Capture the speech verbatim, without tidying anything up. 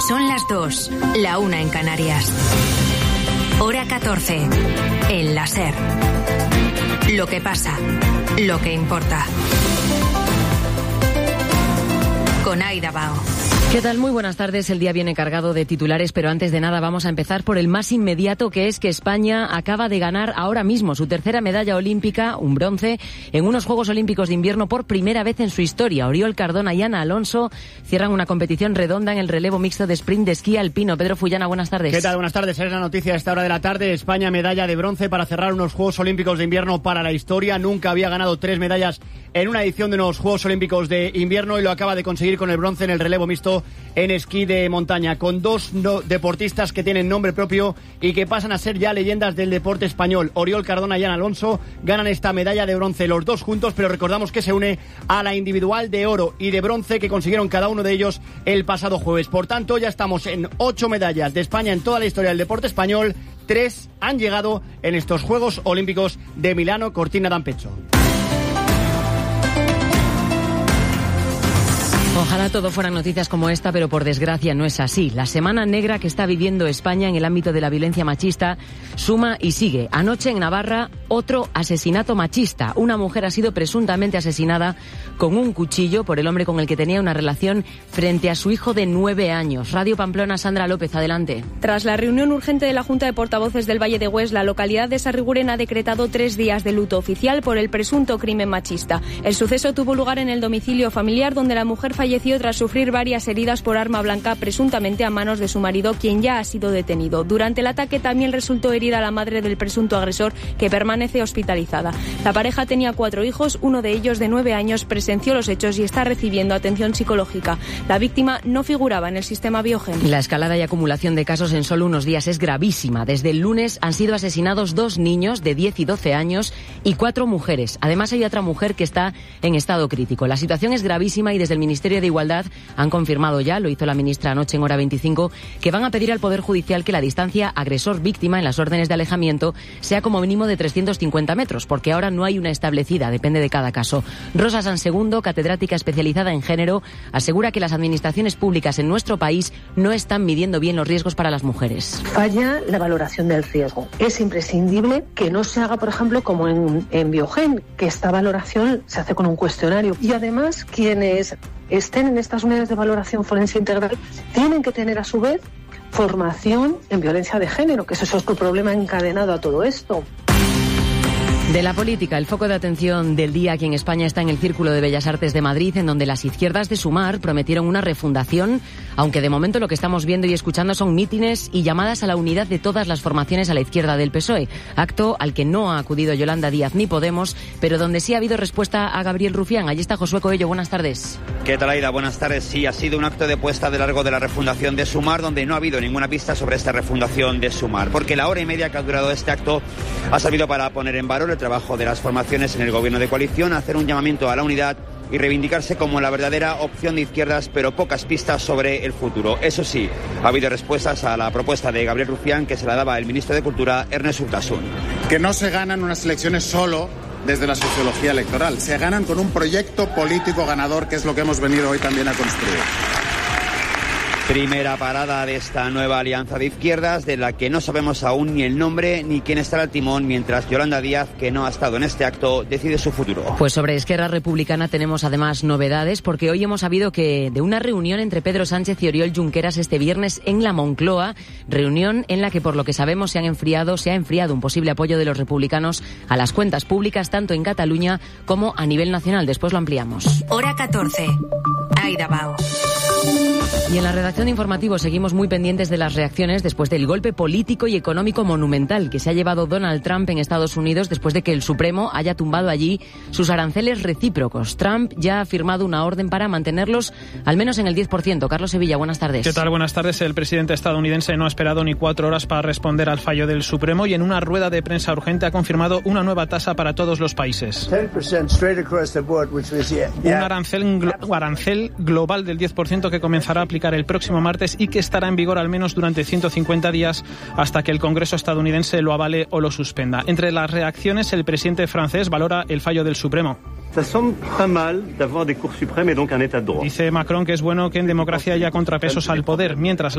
Son las dos, la una en Canarias. Hora catorce, en la SER. Lo que pasa, lo que importa. Con Aida Bao. ¿Qué tal? Muy buenas tardes. El día viene cargado de titulares, pero antes de nada vamos a empezar por el más inmediato, que es que España acaba de ganar ahora mismo su tercera medalla olímpica, un bronce, en unos Juegos Olímpicos de Invierno por primera vez en su historia. Oriol Cardona y Ana Alonso cierran una competición redonda en el relevo mixto de sprint de esquí alpino. Pedro Fullana, buenas tardes. ¿Qué tal? Buenas tardes. Es la noticia a esta hora de la tarde. España medalla de bronce para cerrar unos Juegos Olímpicos de Invierno para la historia. Nunca había ganado tres medallas en una edición de unos Juegos Olímpicos de Invierno y lo acaba de conseguir con el bronce en el relevo mixto en esquí de montaña, con dos no deportistas que tienen nombre propio y que pasan a ser ya leyendas del deporte español. Oriol Cardona y Ana Alonso ganan esta medalla de bronce los dos juntos, pero recordamos que se une a la individual de oro y de bronce que consiguieron cada uno de ellos el pasado jueves. Por tanto, ya estamos en ocho medallas de España en toda la historia del deporte español. Tres han llegado en estos Juegos Olímpicos de Milano Cortina d'Ampezzo. Ojalá todo fueran noticias como esta, pero por desgracia no es así. La semana negra que está viviendo España en el ámbito de la violencia machista suma y sigue. Anoche en Navarra, otro asesinato machista. Una mujer ha sido presuntamente asesinada con un cuchillo por el hombre con el que tenía una relación frente a su hijo de nueve años. Radio Pamplona, Sandra López, adelante. Tras la reunión urgente de la Junta de Portavoces del Valle de Hues, la localidad de Sarriguren ha decretado tres días de luto oficial por el presunto crimen machista. El suceso tuvo lugar en el domicilio familiar, donde la mujer falleció Falleció tras sufrir varias heridas por arma blanca, presuntamente a manos de su marido, quien ya ha sido detenido. Durante el ataque también resultó herida la madre del presunto agresor, que permanece hospitalizada. La pareja tenía cuatro hijos, uno de ellos de nueve años presenció los hechos y está recibiendo atención psicológica. La víctima no figuraba en el sistema Biogen. La escalada y acumulación de casos en solo unos días es gravísima. Desde el lunes han sido asesinados dos niños de diez y doce años y cuatro mujeres. Además hay otra mujer que está en estado crítico. La situación es gravísima y desde el Ministerio de Igualdad han confirmado ya, lo hizo la ministra anoche en Hora veinticinco, que van a pedir al Poder Judicial que la distancia agresor-víctima en las órdenes de alejamiento sea como mínimo de trescientos cincuenta metros, porque ahora no hay una establecida, depende de cada caso. Rosa Sansegundo, catedrática especializada en género, asegura que las administraciones públicas en nuestro país no están midiendo bien los riesgos para las mujeres. Falla la valoración del riesgo. Es imprescindible que no se haga, por ejemplo, como en, en Biogen, que esta valoración se hace con un cuestionario. Y además, quienes estén en estas unidades de valoración forense integral tienen que tener a su vez formación en violencia de género, que ese es otro problema encadenado a todo esto. De la política, el foco de atención del día aquí en España está en el Círculo de Bellas Artes de Madrid, en donde las izquierdas de Sumar prometieron una refundación, aunque de momento lo que estamos viendo y escuchando son mítines y llamadas a la unidad de todas las formaciones a la izquierda del P S O E, acto al que no ha acudido Yolanda Díaz ni Podemos, pero donde sí ha habido respuesta a Gabriel Rufián. Allí está Josué Coello, buenas tardes. ¿Qué tal, Aida? Buenas tardes. Sí, ha sido un acto de puesta de largo de la refundación de Sumar, donde no ha habido ninguna pista sobre esta refundación de Sumar, porque la hora y media que ha durado este acto ha servido para poner en valor el trabajo de las formaciones en el gobierno de coalición, hacer un llamamiento a la unidad y reivindicarse como la verdadera opción de izquierdas, pero pocas pistas sobre el futuro. Eso sí, ha habido respuestas a la propuesta de Gabriel Rufián, que se la daba el ministro de Cultura, Ernest Urtasun. Que no se ganan unas elecciones solo desde la sociología electoral, se ganan con un proyecto político ganador, que es lo que hemos venido hoy también a construir. Primera parada de esta nueva alianza de izquierdas, de la que no sabemos aún ni el nombre ni quién estará al timón, mientras Yolanda Díaz, que no ha estado en este acto, decide su futuro. Pues sobre Esquerra Republicana tenemos además novedades, porque hoy hemos sabido que de una reunión entre Pedro Sánchez y Oriol Junqueras este viernes en la Moncloa, reunión en la que por lo que sabemos se han enfriado, se ha enfriado un posible apoyo de los republicanos a las cuentas públicas, tanto en Cataluña como a nivel nacional. Después lo ampliamos. Hora catorce. Aida Bao. Y en la redacción de informativos seguimos muy pendientes de las reacciones después del golpe político y económico monumental que se ha llevado Donald Trump en Estados Unidos después de que el Supremo haya tumbado allí sus aranceles recíprocos. Trump ya ha firmado una orden para mantenerlos al menos en el diez por ciento. Carlos Sevilla, buenas tardes. ¿Qué tal? Buenas tardes. El presidente estadounidense no ha esperado ni cuatro horas para responder al fallo del Supremo y en una rueda de prensa urgente ha confirmado una nueva tasa para todos los países. Un arancel, glo- arancel global del diez por ciento que comenzará a aplicar el próximo martes y que estará en vigor al menos durante ciento cincuenta días hasta que el Congreso estadounidense lo avale o lo suspenda. Entre las reacciones, el presidente francés valora el fallo del Supremo. Dice Macron que es bueno que en democracia haya contrapesos al poder, mientras